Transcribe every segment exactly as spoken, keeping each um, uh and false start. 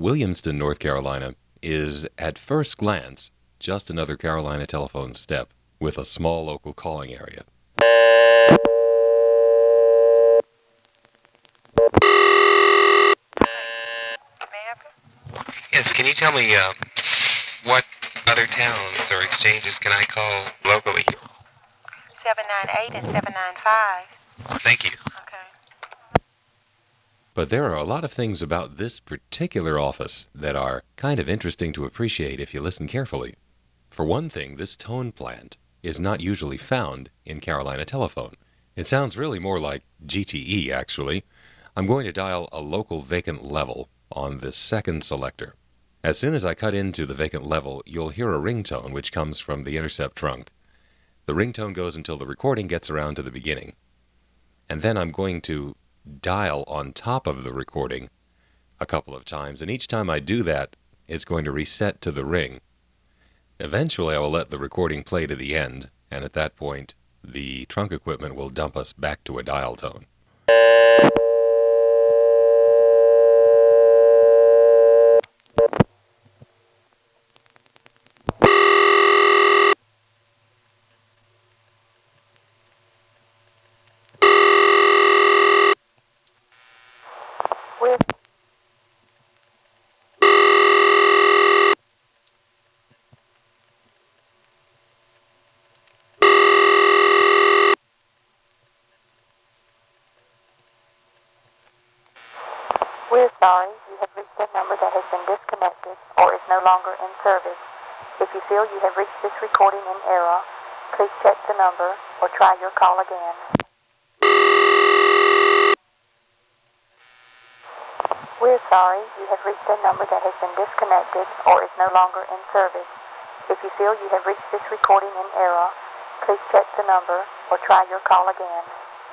Williamston, North Carolina is, at first glance, just another Carolina telephone step with a small local calling area. Yes, can you tell me uh, what other towns or exchanges can I call locally? seven nine eight and seven nine five. Thank you. Okay. But there are a lot of things about this particular office that are kind of interesting to appreciate if you listen carefully. For one thing, this tone plant is not usually found in Carolina Telephone. It sounds really more like G T E, actually. I'm going to dial a local vacant level on this second selector. As soon as I cut into the vacant level, you'll hear a ringtone which comes from the intercept trunk. The ringtone goes until the recording gets around to the beginning. And then I'm going to dial on top of the recording a couple of times, and each time I do that, it's going to reset to the ring. Eventually, I will let the recording play to the end, and at that point, the trunk equipment will dump us back to a dial tone. We're, we're sorry, you have reached a number that has been disconnected or is no longer in service. If you feel you have reached this recording in error, please check the number or try your call again. We're sorry, you have reached a number that has been disconnected or is no longer in service. If you feel you have reached this recording in error, please check the number or try your call again.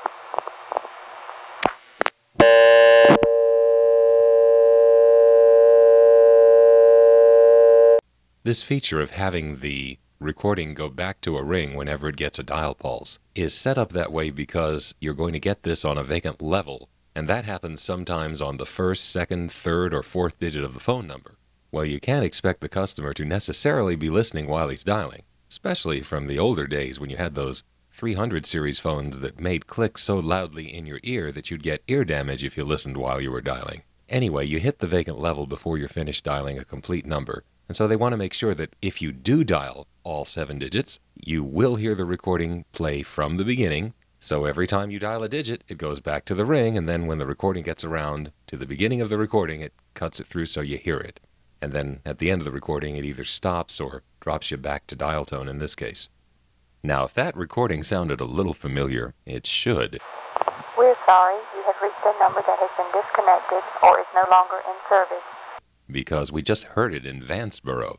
This feature of having the recording go back to a ring whenever it gets a dial pulse is set up that way because you're going to get this on a vacant level, and that happens sometimes on the first, second, third, or fourth digit of the phone number. Well, you can't expect the customer to necessarily be listening while he's dialing, especially from the older days when you had those three hundred series phones that made clicks so loudly in your ear that you'd get ear damage if you listened while you were dialing. Anyway, you hit the vacant level before you're finished dialing a complete number, and so they want to make sure that if you do dial all seven digits, you will hear the recording play from the beginning. So every time you dial a digit, it goes back to the ring, and then when the recording gets around to the beginning of the recording, it cuts it through so you hear it. And then at the end of the recording, it either stops or drops you back to dial tone in this case. Now, if that recording sounded a little familiar, it should. We're sorry, you have reached a number that has been disconnected or is no longer in service. Because we just heard it in Vanceboro.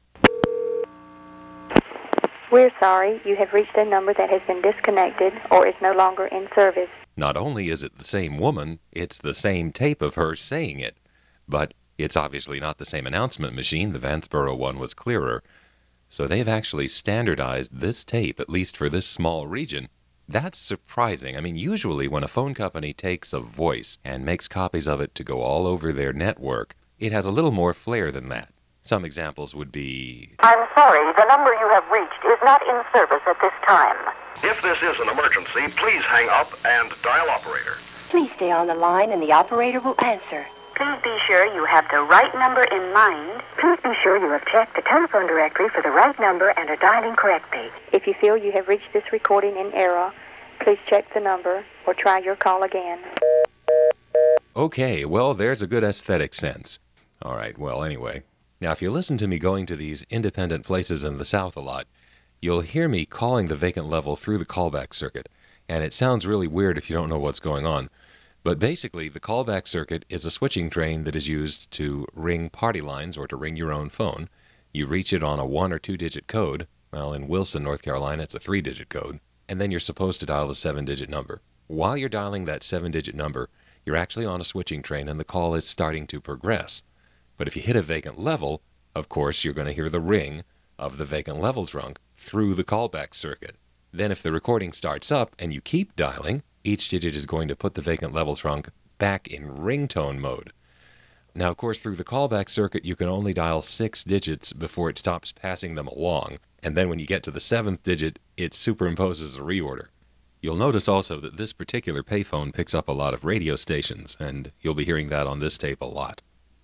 We're sorry, you have reached a number that has been disconnected or is no longer in service. Not only is it the same woman, it's the same tape of her saying it. But it's obviously not the same announcement machine. The Vanceboro one was clearer. So they've actually standardized this tape, at least for this small region. That's surprising. I mean, usually when a phone company takes a voice and makes copies of it to go all over their network, it has a little more flair than that. Some examples would be... I'm sorry, the number you have reached is not in service at this time. If this is an emergency, please hang up and dial operator. Please stay on the line and the operator will answer. Please be sure you have the right number in mind. Please be sure you have checked the telephone directory for the right number and are dialing correctly. If you feel you have reached this recording in error, please check the number or try your call again. Okay, well, there's a good aesthetic sense. All right, well, anyway. Now, if you listen to me going to these independent places in the South a lot, you'll hear me calling the vacant level through the callback circuit, and it sounds really weird if you don't know what's going on. But basically, the callback circuit is a switching train that is used to ring party lines or to ring your own phone. You reach it on a one- or two-digit code. Well, in Wilson, North Carolina, it's a three-digit code. And then you're supposed to dial the seven-digit number. While you're dialing that seven-digit number, you're actually on a switching train and the call is starting to progress. But if you hit a vacant level, of course, you're going to hear the ring of the vacant level trunk through the callback circuit. Then if the recording starts up and you keep dialing, each digit is going to put the vacant level trunk back in ringtone mode. Now, of course, through the callback circuit, you can only dial six digits before it stops passing them along, and then when you get to the seventh digit, it superimposes a reorder. You'll notice also that this particular payphone picks up a lot of radio stations, and you'll be hearing that on this tape a lot.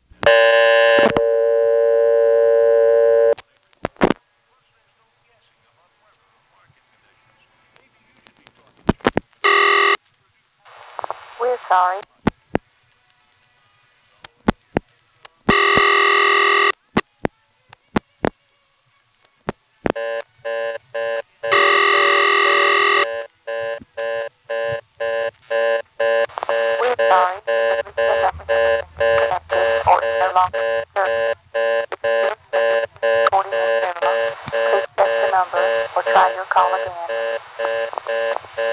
We're sorry. We're sorry. You've reached a number that has been disconnected or is no longer in service. If you still see this recording in error, please check the number or try your call again.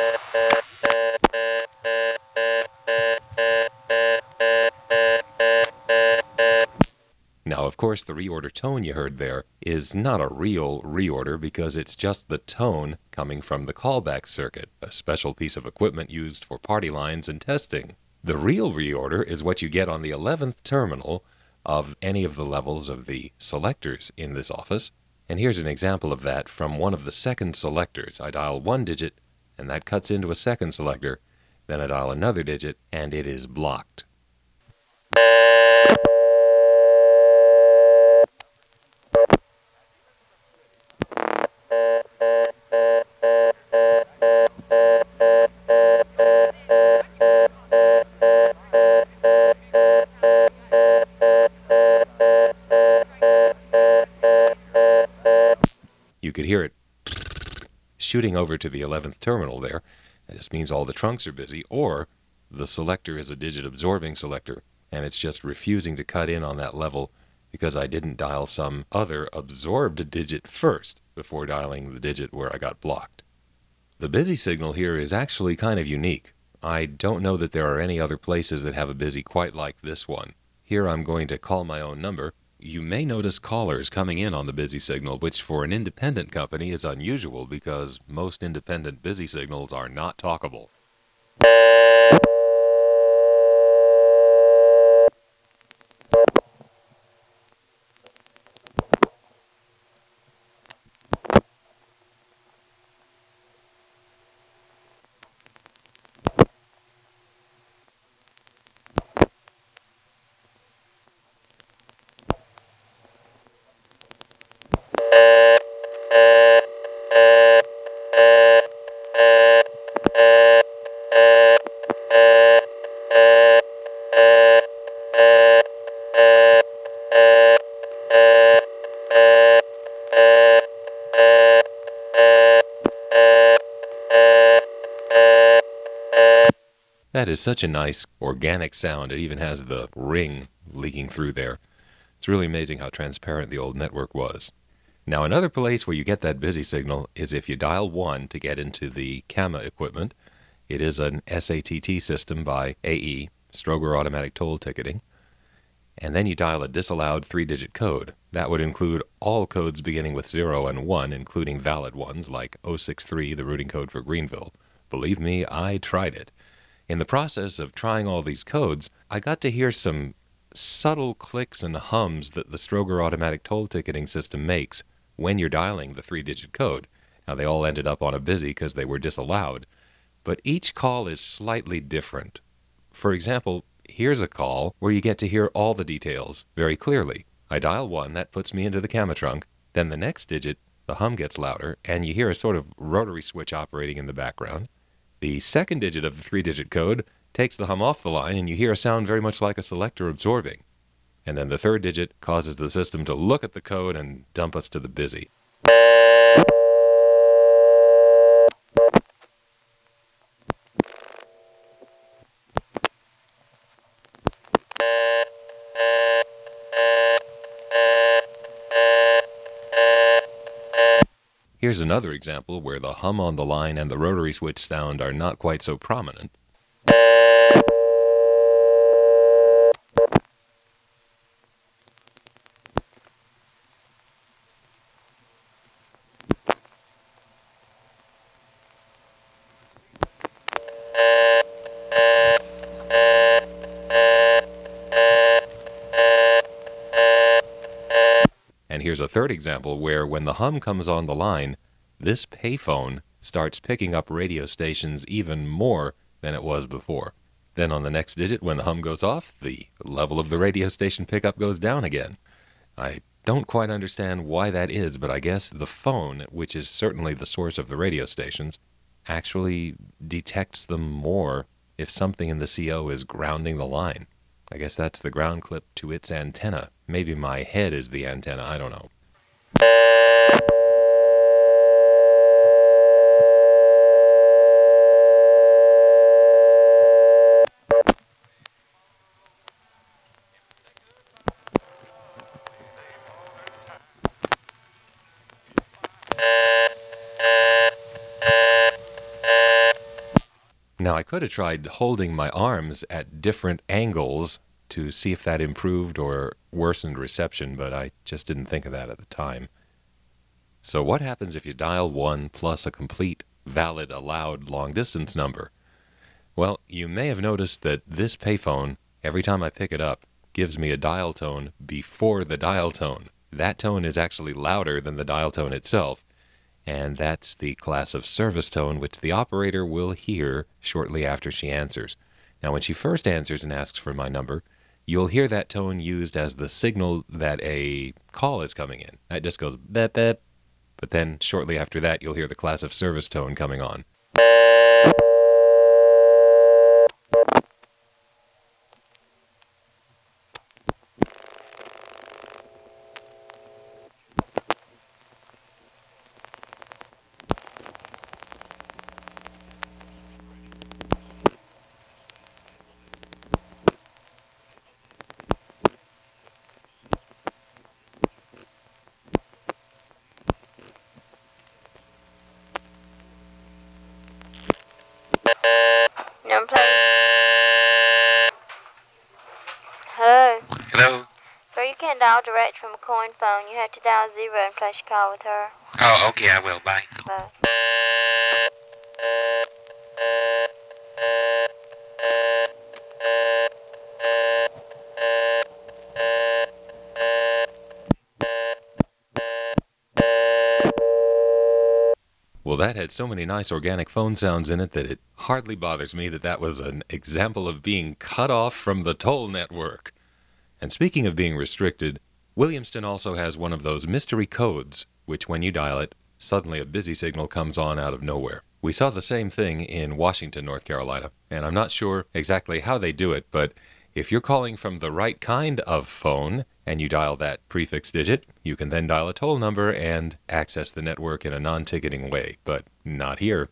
Now, of course, the reorder tone you heard there is not a real reorder because it's just the tone coming from the callback circuit, a special piece of equipment used for party lines and testing. The real reorder is what you get on the eleventh terminal of any of the levels of the selectors in this office. And here's an example of that from one of the second selectors. I dial one digit, and that cuts into a second selector. Then I dial another digit, and it is blocked. You could hear it shooting over to the eleventh terminal there. That just means all the trunks are busy, or the selector is a digit absorbing selector, and it's just refusing to cut in on that level because I didn't dial some other absorbed digit first before dialing the digit where I got blocked. The busy signal here is actually kind of unique. I don't know that there are any other places that have a busy quite like this one. Here I'm going to call my own number. You may notice callers coming in on the busy signal, which for an independent company is unusual because most independent busy signals are not talkable. That is such a nice organic sound. It even has the ring leaking through there. It's really amazing how transparent the old network was. Now, another place where you get that busy signal is if you dial one to get into the C A M A equipment. It is an S A T T system by A E, Stroger Automatic Toll Ticketing. And then you dial a disallowed three-digit code. That would include all codes beginning with zero and one, including valid ones like oh six three, the routing code for Greenville. Believe me, I tried it. In the process of trying all these codes, I got to hear some subtle clicks and hums that the Stroger Automatic Toll Ticketing system makes when you're dialing the three-digit code. Now, they all ended up on a busy because they were disallowed, but each call is slightly different. For example, here's a call where you get to hear all the details very clearly. I dial one, that puts me into the C A M A trunk. Then the next digit, the hum gets louder, and you hear a sort of rotary switch operating in the background. The second digit of the three-digit code takes the hum off the line, and you hear a sound very much like a selector absorbing. And then the third digit causes the system to look at the code and dump us to the busy. Here's another example where the hum on the line and the rotary switch sound are not quite so prominent. And here's a third example where when the hum comes on the line, this payphone starts picking up radio stations even more than it was before. Then on the next digit, when the hum goes off, the level of the radio station pickup goes down again. I don't quite understand why that is, but I guess the phone, which is certainly the source of the radio stations, actually detects them more if something in the C O is grounding the line. I guess that's the ground clip to its antenna. Maybe my head is the antenna, I don't know. Now, I could have tried holding my arms at different angles to see if that improved or worsened reception, but I just didn't think of that at the time. So what happens if you dial one plus a complete, valid, allowed long-distance number? Well, you may have noticed that this payphone, every time I pick it up, gives me a dial tone before the dial tone. That tone is actually louder than the dial tone itself, and that's the class of service tone which the operator will hear shortly after she answers. Now, when she first answers and asks for my number, you'll hear that tone used as the signal that a call is coming in. That just goes beep, beep. But then shortly after that, you'll hear the class of service tone coming on. Number plate. Hello. Hello? Sir, you can't dial direct from a coin phone. You have to dial zero and place your call with her. Oh, okay, I will. Bye. Bye. Well, that had so many nice organic phone sounds in it that it hardly bothers me that that was an example of being cut off from the toll network. And speaking of being restricted, Williamston also has one of those mystery codes, which when you dial it, suddenly a busy signal comes on out of nowhere. We saw the same thing in Washington, North Carolina, and I'm not sure exactly how they do it, but if you're calling from the right kind of phone and you dial that prefix digit, you can then dial a toll number and access the network in a non-ticketing way, but not here.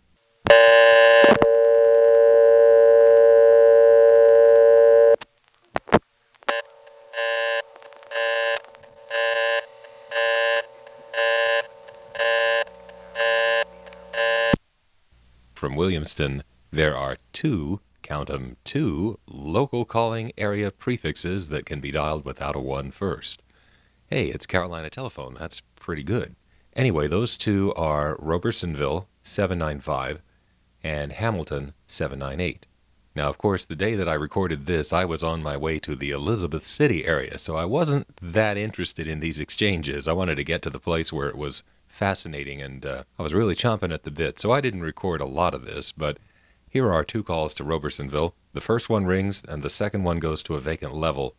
From Williamston, there are two, count 'em, two, local calling area prefixes that can be dialed without a one first. Hey, it's Carolina Telephone. That's pretty good. Anyway, those two are Robersonville, seven nine five, and Hamilton, seven nine eight. Now, of course, the day that I recorded this, I was on my way to the Elizabeth City area, so I wasn't that interested in these exchanges. I wanted to get to the place where it was fascinating, and uh, I was really chomping at the bit, so I didn't record a lot of this, but here are two calls to Robersonville. The first one rings, and the second one goes to a vacant level.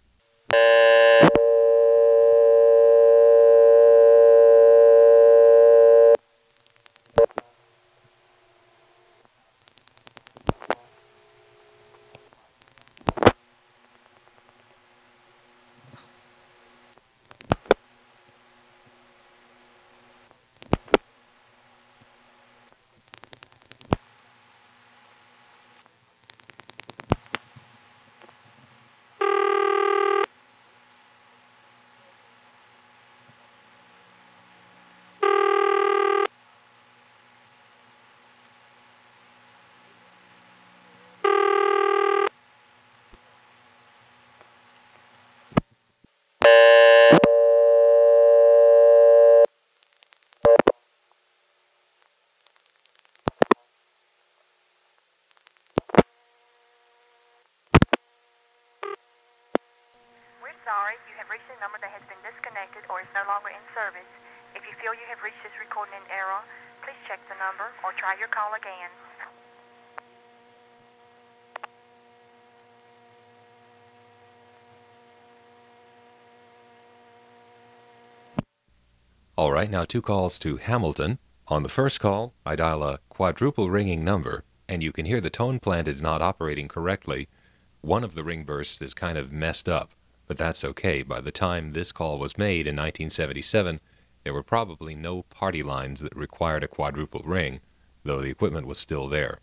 have reached a number that has been disconnected or is no longer in service. If you feel you have reached this recording in error, please check the number or try your call again. All right, now two calls to Hamilton. On the first call, I dial a quadruple ringing number, and you can hear the tone plant is not operating correctly. One of the ring bursts is kind of messed up, but that's okay. By the time this call was made in nineteen seventy-seven, there were probably no party lines that required a quadruple ring, though the equipment was still there.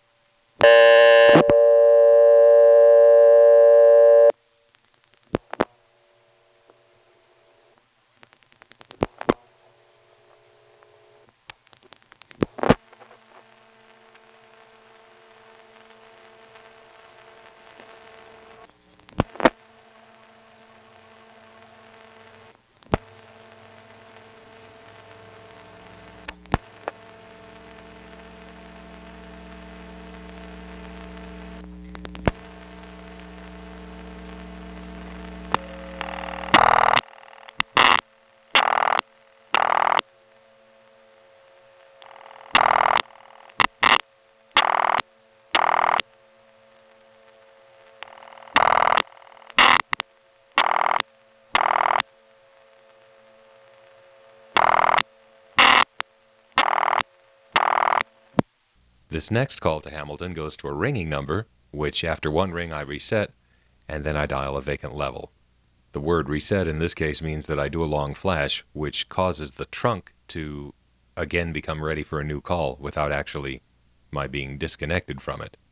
This next call to Hamilton goes to a ringing number, which after one ring I reset, and then I dial a vacant level. The word reset in this case means that I do a long flash, which causes the trunk to again become ready for a new call without actually my being disconnected from it.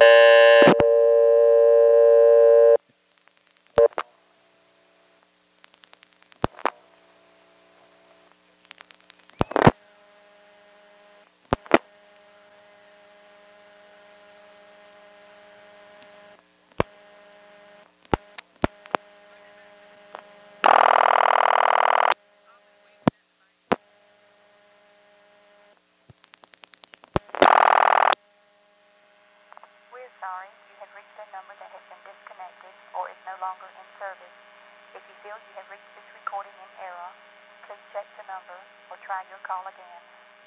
Sorry, you have reached a number that has been disconnected or is no longer in service. If you feel you have reached this recording in error, please check the number or try your call again.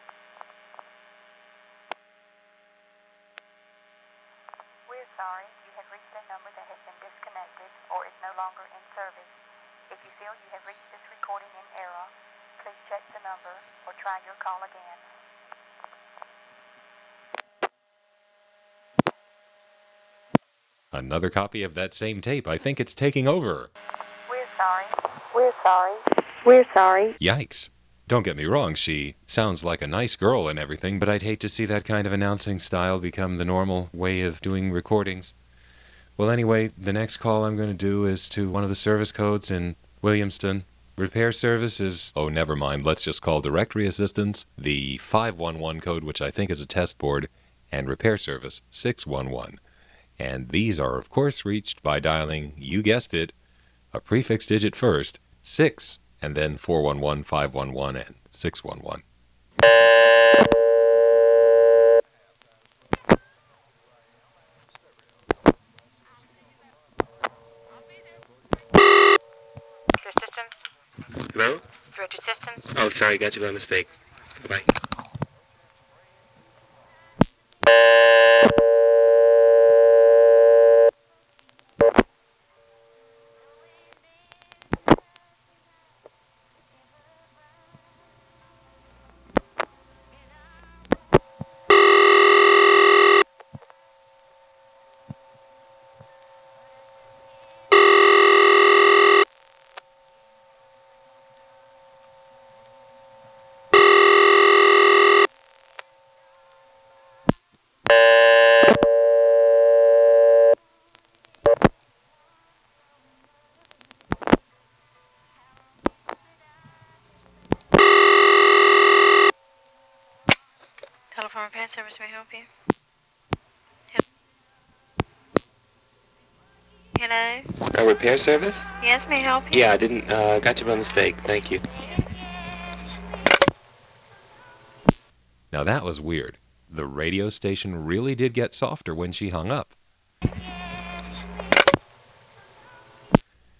We're sorry, you have reached a number that has been disconnected or is no longer in service. If you feel you have reached this recording in error, please check the number or try your call again. Another copy of that same tape. I think it's taking over. We're sorry. We're sorry. We're sorry. Yikes. Don't get me wrong, she sounds like a nice girl and everything, but I'd hate to see that kind of announcing style become the normal way of doing recordings. Well, anyway, the next call I'm going to do is to one of the service codes in Williamston. Repair service is, oh, never mind, let's just call directory assistance the five one one code, which I think is a test board, and repair service six one one. And these are, of course, reached by dialing, you guessed it, a prefix digit first, six, and then four one one, five one one, and six one one. Hello? Director Systems? Oh, sorry, got you by mistake. Bye. Telephone repair service, may I help you? Hello? A repair service? Yes, may I help you? Yeah, I didn't, uh, got you by mistake. Thank you. Now that was weird. The radio station really did get softer when she hung up.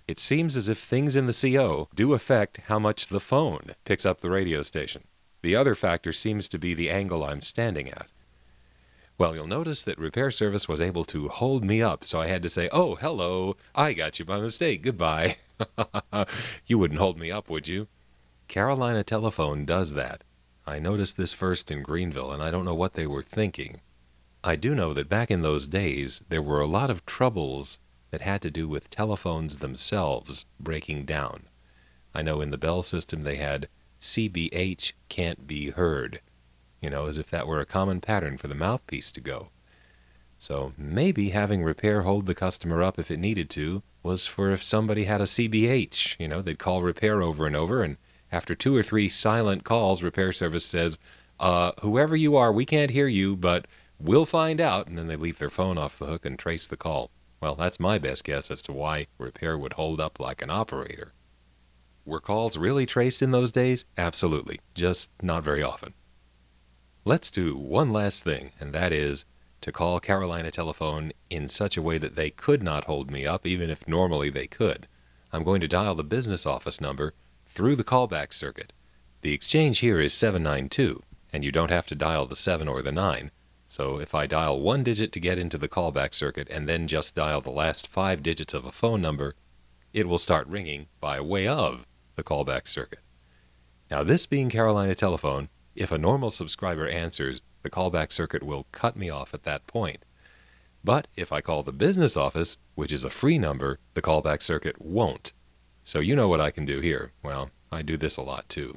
It seems as if things in the C O do affect how much the phone picks up the radio station. The other factor seems to be the angle I'm standing at. Well, you'll notice that repair service was able to hold me up, so I had to say, "Oh, hello, I got you by mistake, goodbye." You wouldn't hold me up, would you? Carolina Telephone does that. I noticed this first in Greenville, and I don't know what they were thinking. I do know that back in those days, there were a lot of troubles that had to do with telephones themselves breaking down. I know in the Bell system they had C B H can't be heard, you know, as if that were a common pattern for the mouthpiece to go. So maybe having repair hold the customer up if it needed to was for if somebody had a C B H, you know, they'd call repair over and over, and after two or three silent calls, repair service says, uh, whoever you are, we can't hear you, but we'll find out, and then they leave their phone off the hook and trace the call. Well, that's my best guess as to why repair would hold up like an operator. Were calls really traced in those days? Absolutely, just not very often. Let's do one last thing, and that is to call Carolina Telephone in such a way that they could not hold me up, even if normally they could. I'm going to dial the business office number through the callback circuit. The exchange here is seven nine two, and you don't have to dial the seven or the nine. So if I dial one digit to get into the callback circuit and then just dial the last five digits of a phone number, it will start ringing by way of the callback circuit. Now, this being Carolina Telephone, if a normal subscriber answers, the callback circuit will cut me off at that point. But if I call the business office, which is a free number, the callback circuit won't. So you know what I can do here. Well, I do this a lot too.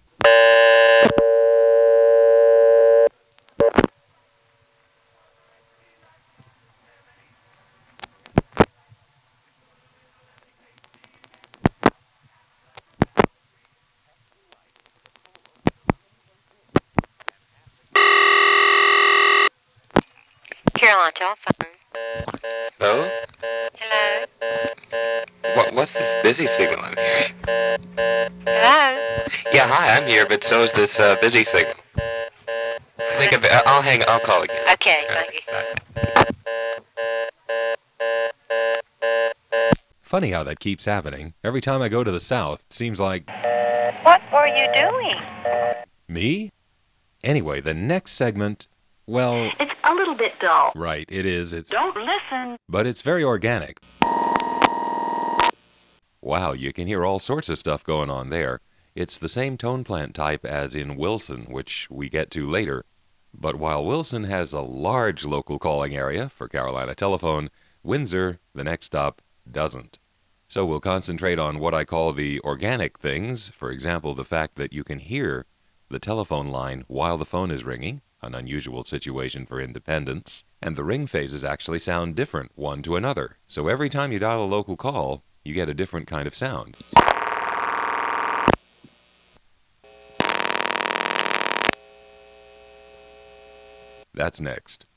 Carolina Telephone. Hello? Hello? What, what's this busy signal I'm hearing? Hello? Yeah, hi, I'm here, but so is this uh, busy signal. I think I've, I'll hang. I'll call again. Okay, thank you. Funny how that keeps happening. Every time I go to the South, it seems like... What were you doing? Me? Anyway, the next segment, well... It's a little bit dull. Right, it is. It's... Don't listen. But it's very organic. Wow, you can hear all sorts of stuff going on there. It's the same tone plant type as in Wilson, which we get to later. But while Wilson has a large local calling area for Carolina Telephone, Windsor, the next stop, doesn't. So we'll concentrate on what I call the organic things, for example, the fact that you can hear the telephone line while the phone is ringing, an unusual situation for independents, and the ring phases actually sound different one to another. So every time you dial a local call, you get a different kind of sound. That's next.